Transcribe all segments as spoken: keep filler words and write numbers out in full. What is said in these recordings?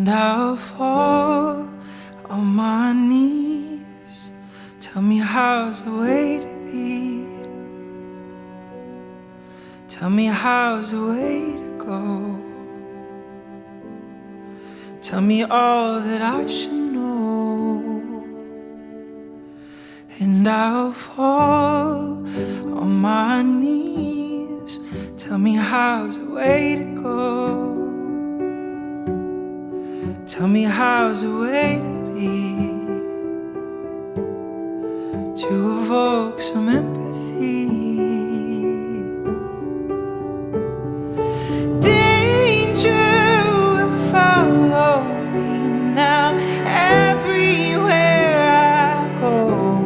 I'll fall on my knees. Tell me how's the way to be. Tell me how's the way to go. Tell me all that I should know. And I'll fall on my knees. Tell me how's the way to go. Tell me how's the way to be, to evoke some empathy. Danger will follow me now everywhere I go.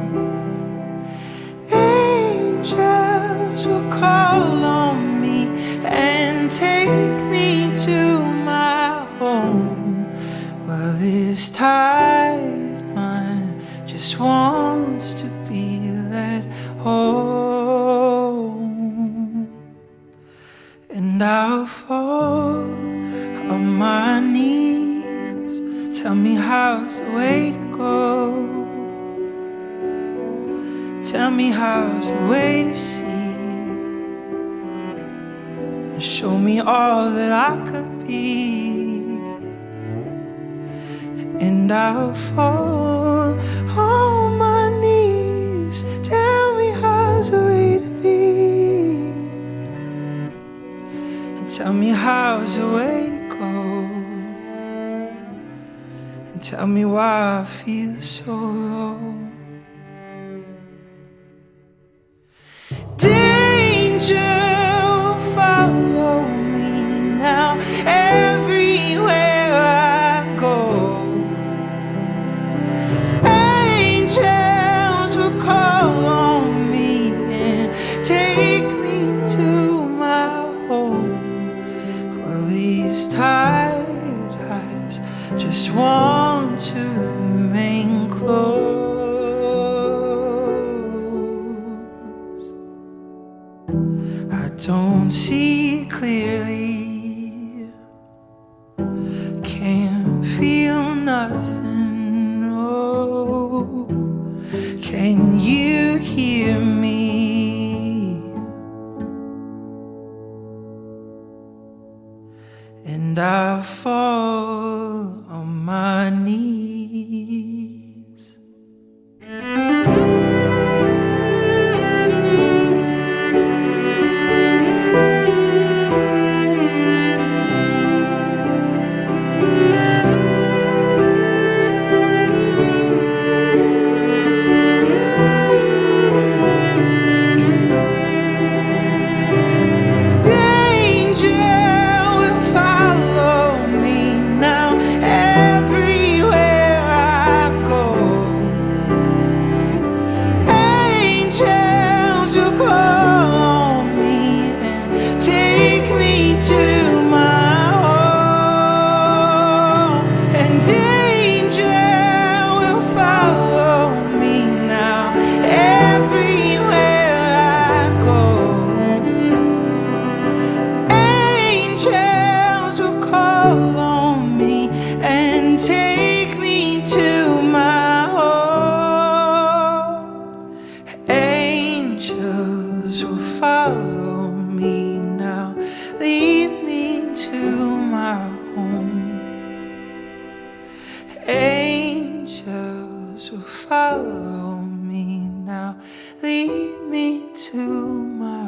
Angels will call on me and take me to my home. Well, this tired mind just wants to be let home. And I'll fall on my knees. Tell me how's the way to go. Tell me how's the way to see, and show me all that I could be. And I'll fall on my knees. Tell me how's the way to be, and tell me how's the way to go. And tell me why I feel so low. Danger will follow me now everywhere I go. Angels will call on me and take me to my home. Well, these tired eyes just want to remain closed. I don't see clearly, can't feel nothing. Oh, can you hear me? And I fall on my knees. Take me to my home. Angels will follow me now, lead me to my home. Angels will follow me now, lead me to my